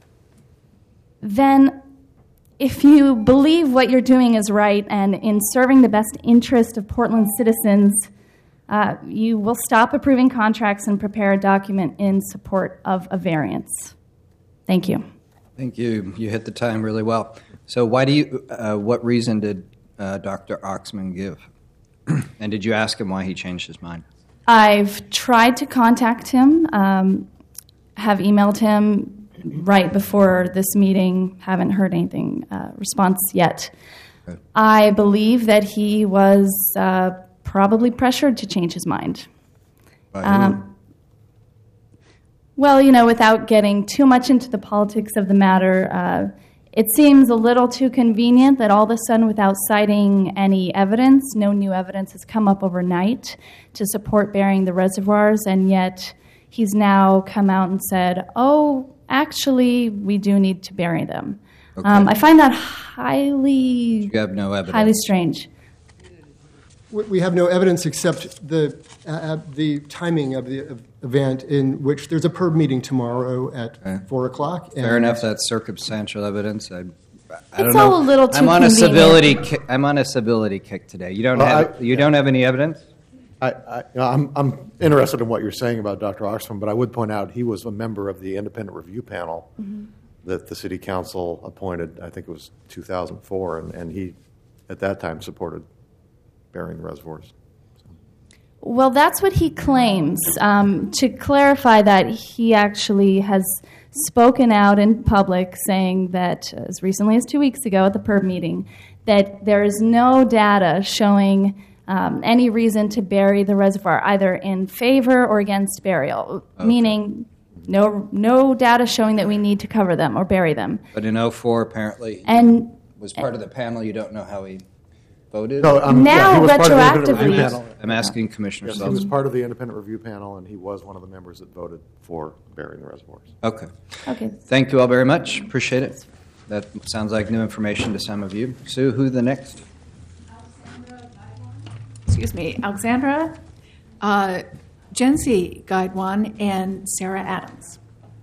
Then, if you believe what you're doing is right and in serving the best interest of Portland citizens, uh, you will stop approving contracts and prepare a document in support of a variance. Thank you. Thank you. You hit the time really well. So, why do you? Uh, what reason did uh, Doctor Oxman give? And did you ask him why he changed his mind? I've tried to contact him. Um, have emailed him right before this meeting. Haven't heard anything uh, response yet. Okay. I believe that he was uh, probably pressured to change his mind. By um, who? Well, you know, without getting too much into the politics of the matter, uh, it seems a little too convenient that all of a sudden, without citing any evidence, no new evidence has come up overnight to support burying the reservoirs, and yet he's now come out and said, oh, actually, we do need to bury them. Okay. Um, I find that highly, You have no evidence. highly strange. We we have no evidence except the uh, uh, the timing of the of event, in which there's a P E R B meeting tomorrow at Okay. four o'clock. Fair enough. That's circumstantial evidence. I, I don't It's know. all a little too I'm on convenient. a civility. Ki- I'm on a civility kick today. You don't Well, have. I- you don't have any evidence. I, I, you know, I'm, I'm interested in what you're saying about Doctor Oxman, but I would point out he was a member of the independent review panel Mm-hmm. that the city council appointed, I think it was two thousand four, and, and he, at that time, supported burying the reservoirs. Well, that's what he claims. Um, to clarify that, he actually has spoken out in public saying that, as recently as two weeks ago at the P E R B meeting, that there is no data showing um, any reason to bury the reservoir, either in favor or against burial, Okay. meaning no no data showing that we need to cover them or bury them. But in oh four, apparently, he And was part of the panel. You don't know how he voted. No, um, Now, yeah, he was part of the independent retroactively- review I'm, panel. I'm asking Commissioner Yes, he Sullivan. was part of the independent review panel, and he was one of the members that voted for burying the reservoirs. Okay. Okay. Thank you all very much. Appreciate it. That sounds like new information to some of you. Sue, who the next? Excuse me, Alexandra, uh, Jency Guidewan, and Sarah Adams.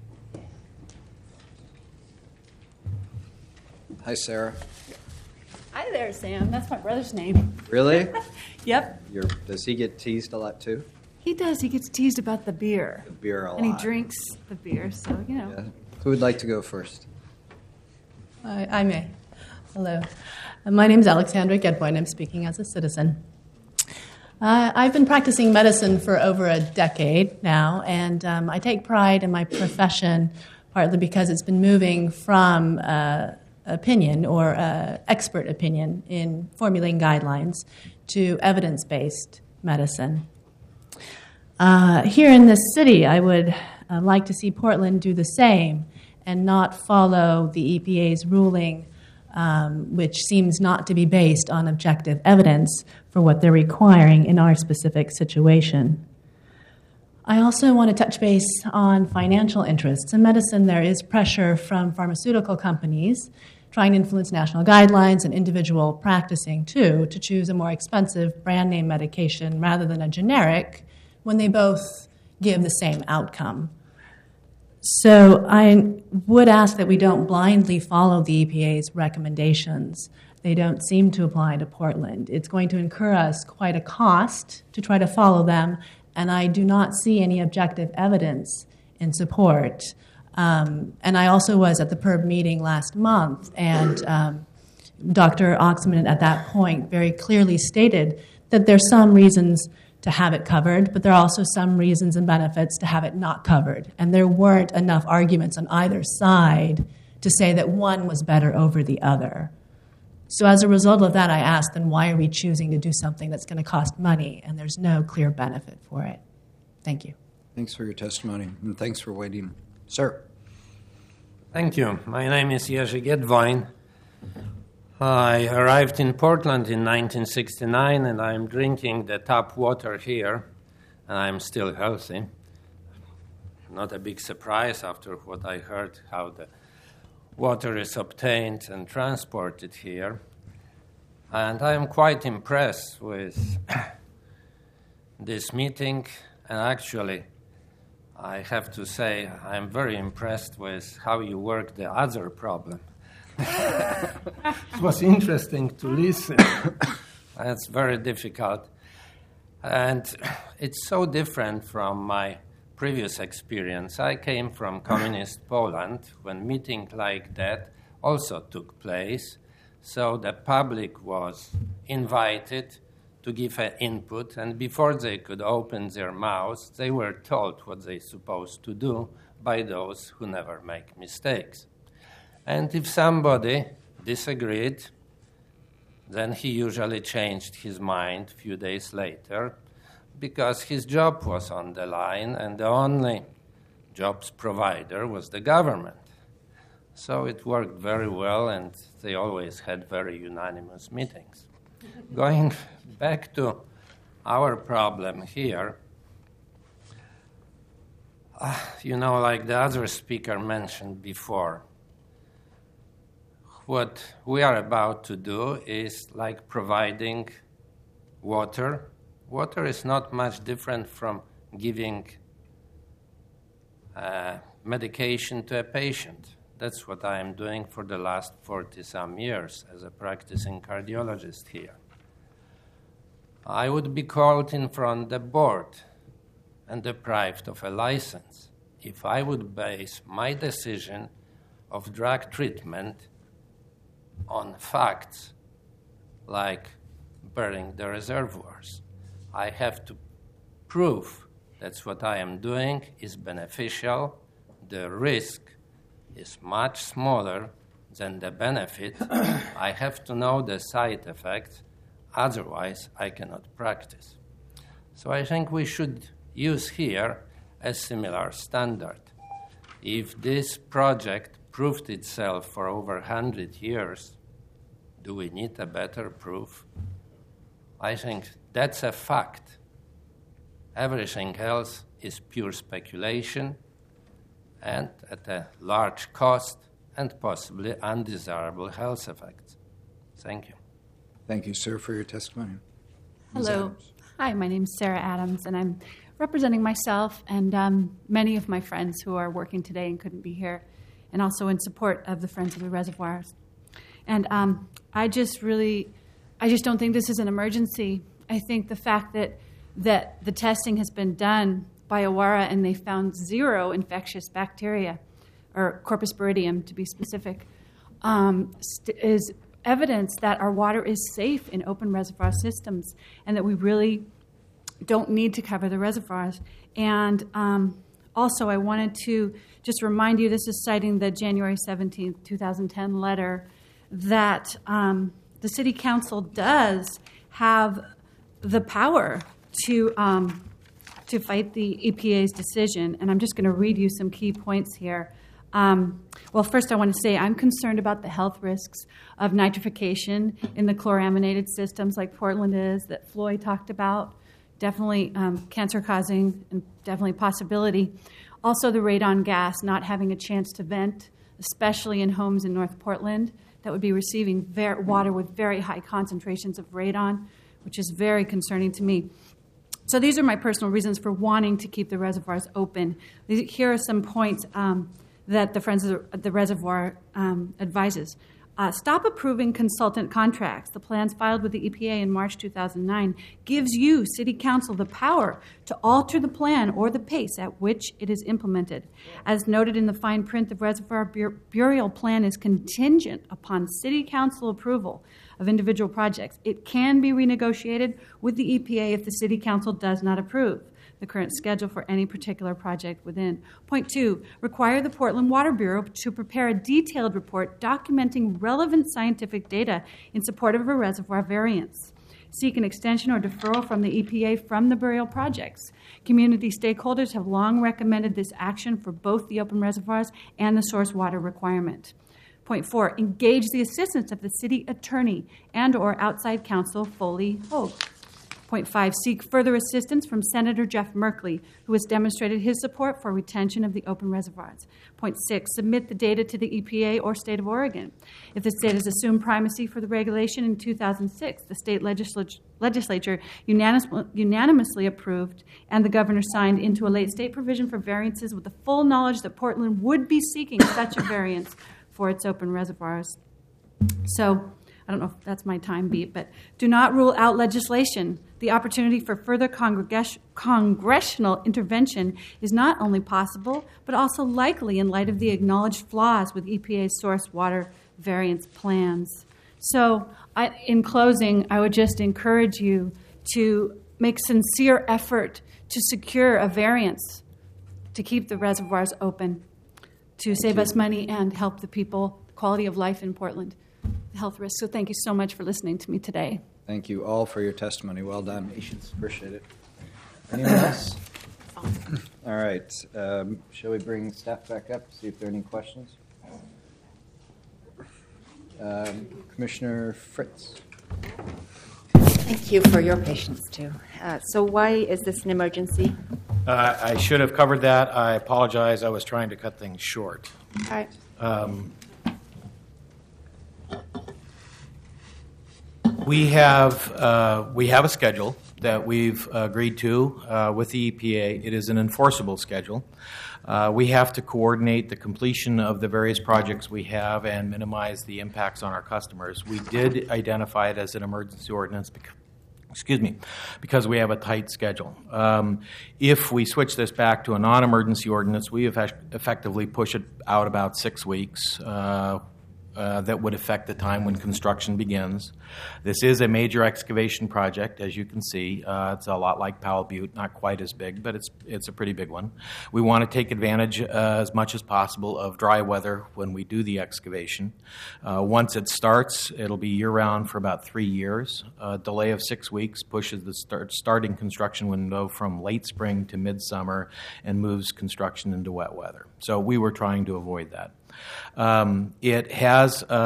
Hi, Sarah. Hi there, Sam. That's my brother's name. Really? Yep. You're, does he get teased a lot too? He does. He gets teased about the beer. The beer a And he lot. drinks the beer, so, you know. Yeah. Who would like to go first? I, I may. Hello. Uh, my name is Alexandra Gedboin. I'm speaking as a citizen. Uh, I've been practicing medicine for over a decade now, and um, I take pride in my profession partly because it's been moving from uh, opinion or uh, expert opinion in formulating guidelines to evidence-based medicine. Uh, here in this city, I would uh, like to see Portland do the same and not follow the E P A's ruling, um, which seems not to be based on objective evidence for what they're requiring in our specific situation. I also want to touch base on financial interests. In medicine, there is pressure from pharmaceutical companies trying to influence national guidelines and individual practicing too to choose a more expensive brand name medication rather than a generic when they both give the same outcome. So I would ask that we don't blindly follow the E P A's recommendations. They don't seem to apply to Portland. It's going to incur us quite a cost to try to follow them, and I do not see any objective evidence in support. Um, and I also was at the P E R B meeting last month, and um, Doctor Oxman at that point very clearly stated that there's some reasons to have it covered, but there are also some reasons and benefits to have it not covered. And there weren't enough arguments on either side to say that one was better over the other. So as a result of that, I asked, then why are we choosing to do something that's going to cost money and there's no clear benefit for it? Thank you. Thanks for your testimony, and thanks for waiting. Sir. Thank you. My name is Jerzy Gedwoin. I arrived in Portland in nineteen sixty-nine, and I'm drinking the tap water here, and I'm still healthy. Not a big surprise after what I heard, how the water is obtained and transported here. And I am quite impressed with this meeting, and actually, I have to say I'm very impressed with how you work the other problem. It was interesting to listen. It's very difficult. And it's so different from my previous experience. I came from communist Poland when meetings like that also took place. So the public was invited to give an input, and before they could open their mouths, they were told what they're supposed to do by those who never make mistakes. And if somebody disagreed, then he usually changed his mind a few days later because his job was on the line and the only jobs provider was the government. So it worked very well, and they always had very unanimous meetings. Going back to our problem here, uh, you know, like the other speaker mentioned before, what we are about to do is like providing water. Water is not much different from giving uh, medication to a patient. That's what I am doing for the last forty-some years as a practicing cardiologist here. I would be called in front of the board and deprived of a license if I would base my decision of drug treatment on facts like burying the reservoirs. I have to prove that's what I am doing is beneficial. The risk is much smaller than the benefit. I have to know the side effects, otherwise I cannot practice. So I think we should use here a similar standard. If this project proved itself for over one hundred years, do we need a better proof? I think that's a fact. Everything else is pure speculation and at a large cost and possibly undesirable health effects. Thank you. Thank you, sir, for your testimony. Hello. Hi, my name's Sarah Adams, and I'm representing myself and um, many of my friends who are working today and couldn't be here, and also in support of the Friends of the Reservoirs. And um, I just really, I just don't think this is an emergency. I think the fact that that the testing has been done by OWARA and they found zero infectious bacteria, or Corpus Baridium to be specific, um, st- is evidence that our water is safe in open reservoir systems and that we really don't need to cover the reservoirs. And um, also I wanted to just remind you, this is citing the January seventeenth, twenty ten letter, that um, the City Council does have the power to um, to fight the E P A's decision. And I'm just going to read you some key points here. Um, well, first I want to say I'm concerned about the health risks of nitrification in the chloraminated systems like Portland is, that Floyd talked about. Definitely um, cancer-causing and definitely possibility. Also the radon gas not having a chance to vent especially in homes in North Portland that would be receiving ver- water with very high concentrations of radon, which is very concerning to me. So these are my personal reasons for wanting to keep the reservoirs open. Here are some points um, that the Friends of the, the Reservoir um, advises. Uh, stop approving consultant contracts. The plans filed with the E P A in March two thousand nine gives you, City Council, the power to alter the plan or the pace at which it is implemented. As noted in the fine print, the Reservoir Bur- Burial Plan is contingent upon City Council approval of individual projects. It can be renegotiated with the E P A if the City Council does not approve the current schedule for any particular project within. Point two, require the Portland Water Bureau to prepare a detailed report documenting relevant scientific data in support of a reservoir variance. Seek an extension or deferral from the E P A from the burial projects. Community stakeholders have long recommended this action for both the open reservoirs and the source water requirement. Point four, engage the assistance of the city attorney and or outside counsel Foley Hogue. Point five, seek further assistance from Senator Jeff Merkley, who has demonstrated his support for retention of the open reservoirs. Point six, submit the data to the E P A or State of Oregon. If the state has assumed primacy for the regulation in two thousand six, the state legislat- legislature unanimous- unanimously approved and the governor signed into a late state provision for variances with the full knowledge that Portland would be seeking such a variance for its open reservoirs. So, I don't know if that's my time beat, but do not rule out legislation. The opportunity for further congreg- congressional intervention is not only possible, but also likely in light of the acknowledged flaws with E P A's source water variance plans. So, I, in closing, I would just encourage you to make sincere effort to secure a variance to keep the reservoirs open, to save us money and help the people, quality of life in Portland, health risks. So thank you so much for listening to me today. Thank you all for your testimony. Well done. Appreciate it. Anyone else? All right. Um, shall we bring staff back up, see if there are any questions? Um, Commissioner Fritz. Thank you for your patience, too. Uh, so why is this an emergency? Uh, I should have covered that. I apologize. I was trying to cut things short. All right. Um, we have uh, we have a schedule that we've agreed to uh, with the E P A. It is an enforceable schedule. Uh, we have to coordinate the completion of the various projects we have and minimize the impacts on our customers. We did identify it as an emergency ordinance because Excuse me, because we have a tight schedule. Um, if we switch this back to a non-emergency ordinance, we effect- effectively push it out about six weeks. Uh, uh, that would affect the time when construction begins. This is a major excavation project, as you can see. Uh, it's a lot like Powell Butte, not quite as big, but it's it's a pretty big one. We want to take advantage uh, as much as possible of dry weather when we do the excavation. Uh, once it starts, it'll be year-round for about three years. A delay of six weeks pushes the start, starting construction window from late spring to midsummer and moves construction into wet weather. So we were trying to avoid that. Um, it has uh,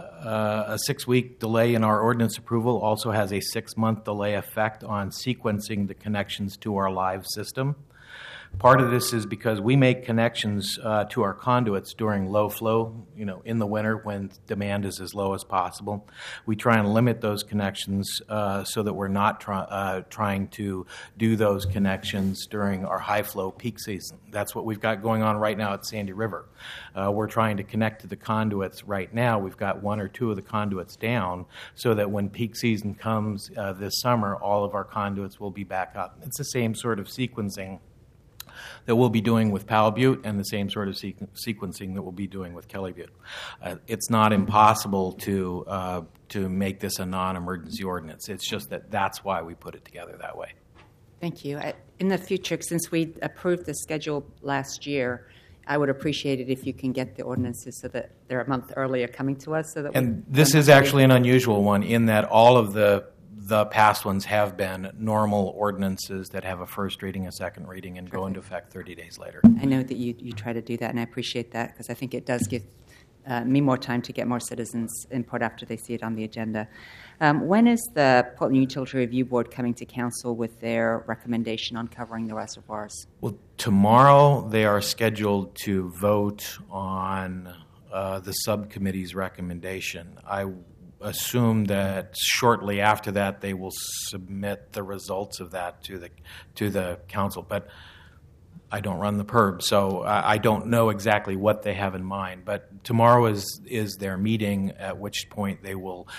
uh, a six-week delay in our ordinance approval, also has a six-month delay effect on sequencing the connections to our live system. Part of this is because we make connections uh, to our conduits during low flow, you know, in the winter when demand is as low as possible. We try and limit those connections uh, so that we're not try, uh, trying to do those connections during our high flow peak season. That's what we've got going on right now at Sandy River. Uh, we're trying to connect to the conduits right now. We've got one or two of the conduits down so that when peak season comes uh, this summer, all of our conduits will be back up. It's the same sort of sequencing that we'll be doing with Powell Butte and the same sort of sequ- sequencing that we'll be doing with Kelly Butte. Uh, it's not impossible to uh, to make this a non-emergency ordinance. It's just that that's why we put it together that way. Thank you. I, in the future, since we approved the schedule last year, I would appreciate it if you can get the ordinances so that they're a month earlier coming to us. So that and we, this is actually an unusual one in that all of the The past ones have been normal ordinances that have a first reading, a second reading, and go into effect thirty days later. I know that you, you try to do that, and I appreciate that because I think it does give uh, me more time to get more citizens' input after they see it on the agenda. Um, when is the Portland Utility Review Board coming to council with their recommendation on covering the reservoirs? Well, tomorrow they are scheduled to vote on uh, the subcommittee's recommendation. I assume that shortly after that they will submit the results of that to the to the council, but I don't run the P E R B, so I, I don't know exactly what they have in mind. But tomorrow is is their meeting, at which point they will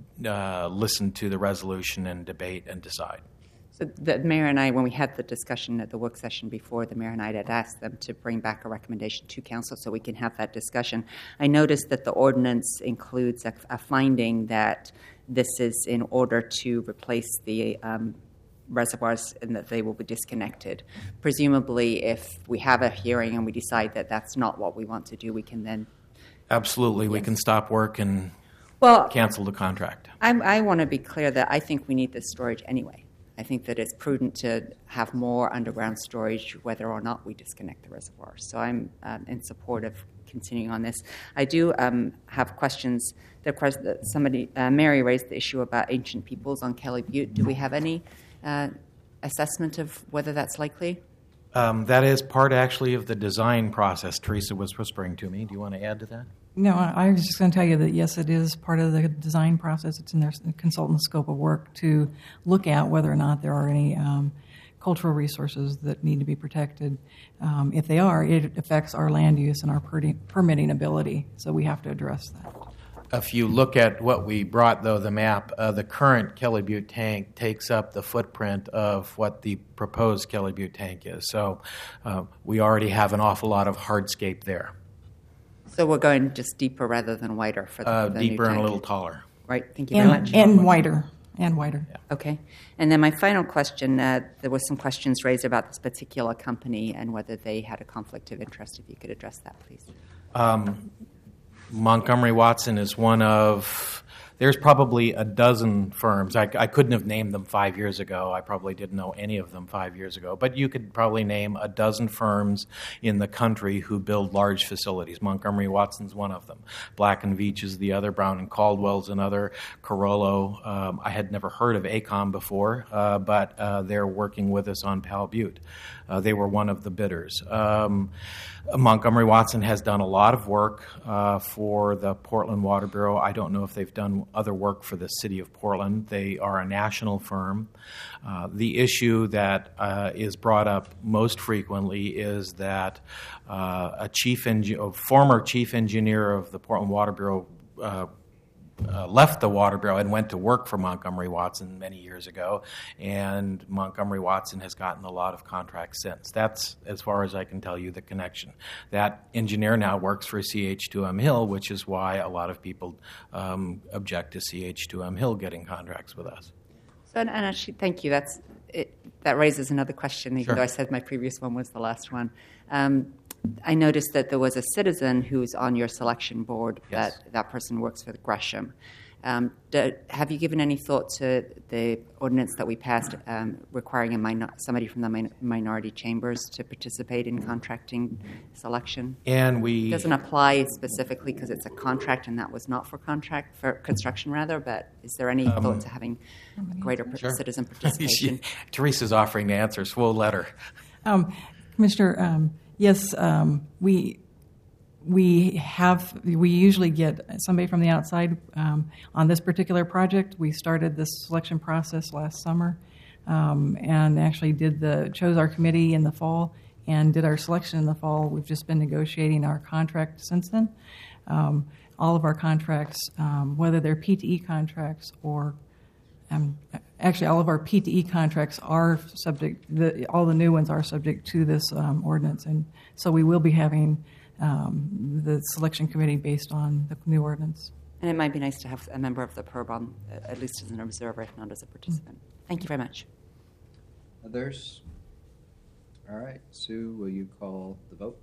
uh, listen to the resolution and debate and decide. So the mayor and I, when we had the discussion at the work session before, the mayor and I had asked them to bring back a recommendation to council so we can have that discussion. I noticed that the ordinance includes a, a finding that this is in order to replace the um, reservoirs and that they will be disconnected. Presumably, if we have a hearing and we decide that that's not what we want to do, we can then... Absolutely. Yes. We can stop work and well, cancel the contract. I, I want to be clear that I think we need this storage anyway. I think that it's prudent to have more underground storage whether or not we disconnect the reservoir. So I'm um, in support of continuing on this. I do um, have questions. There, somebody, uh, Mary raised the issue about ancient peoples on Kelly Butte. Do we have any uh, assessment of whether that's likely? Um, that is part actually of the design process. Teresa was whispering to me. Do you want to add to that? No, I was just going to tell you that, yes, it is part of the design process. It's in their consultant scope of work to look at whether or not there are any um, cultural resources that need to be protected. Um, if they are, it affects our land use and our per- permitting ability, so we have to address that. If you look at what we brought, though, the map, uh, the current Kelly Butte tank takes up the footprint of what the proposed Kelly Butte tank is. So uh, we already have an awful lot of hardscape there. So we're going just deeper rather than wider for the, uh, the deeper new and a tank. little taller. Right. Thank you and, very much. And wider. And wider. Yeah. Okay. And then my final question, uh, there were some questions raised about this particular company and whether they had a conflict of interest. If you could address that, please. Um, Montgomery Watson is one of... There's probably a dozen firms. I, I couldn't have named them five years ago. I probably didn't know any of them five years ago. But you could probably name a dozen firms in the country who build large facilities. Montgomery Watson's one of them. Black and Veatch is the other. Brown and Caldwell's another. Carollo. Um, I had never heard of AECOM before, uh, but uh, they're working with us on Pal Butte. Uh, they were one of the bidders. Um, Montgomery Watson has done a lot of work uh, for the Portland Water Bureau. I don't know if they've done other work for the city of Portland. They are a national firm. Uh, the issue that uh, is brought up most frequently is that uh, a chief, engi- a former chief engineer of the Portland Water Bureau uh, Uh, left the Water Bureau and went to work for Montgomery Watson many years ago, and Montgomery Watson has gotten a lot of contracts since. That's, as far as I can tell you, the connection. That engineer now works for C H two M Hill, which is why a lot of people um, object to C H two M Hill getting contracts with us. So, and, and actually, thank you. That's it, that raises another question, even Sure. though I said my previous one was the last one. Um, I noticed that there was a citizen who's on your selection board. Yes. That that person works for Gresham. Um, do, have you given any thought to the ordinance that we passed um, requiring a minor, somebody from the min- minority chambers to participate in contracting selection? And we It doesn't apply specifically because it's a contract, and that was not for contract for construction, rather. But is there any Um, thought to having greater par- Sure. citizen participation? Teresa's offering to answer, so we'll let her. Um, Commissioner, um, yes, um, we we have we usually get somebody from the outside um, on this particular project. We started this selection process last summer, um, and actually did the chose our committee in the fall and did our selection in the fall. We've just been negotiating our contract since then. Um, all of our contracts, um, whether they're P T E contracts or Um, actually, all of our P T E contracts are subject, the, all the new ones are subject to this um, ordinance. And so we will be having um, the selection committee based on the new ordinance. And it might be nice to have a member of the P E R B on, uh, at least as an observer, if not as a participant. Thank you very much. Others? All right. Sue, will you call the vote?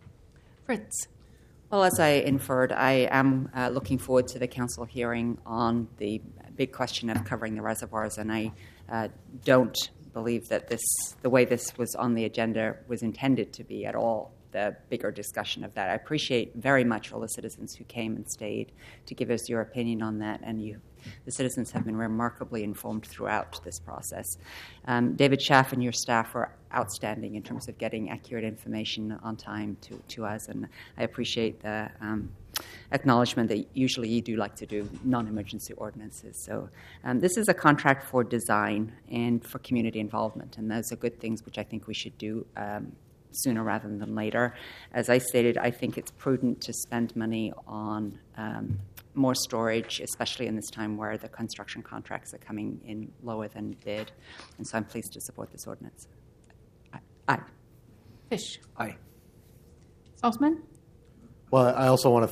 Fritz. Well, as I inferred, I am uh, looking forward to the council hearing on the big question of covering the reservoirs, and I uh, don't believe that this, the way this was on the agenda, was intended to be at all the bigger discussion of that. I appreciate very much all the citizens who came and stayed to give us your opinion on that, and you, the citizens have been remarkably informed throughout this process. Um, David Schaff and your staff are outstanding in terms of getting accurate information on time to, to us, and I appreciate the um, acknowledgement that usually you do like to do non-emergency ordinances. So um, this is a contract for design and for community involvement, and those are good things which I think we should do um, sooner rather than later. As I stated, I think it's prudent to spend money on um, more storage, especially in this time where the construction contracts are coming in lower than bid. And so I'm pleased to support this ordinance. Aye. Aye. Fish. Aye. Saltzman? Well, I also want to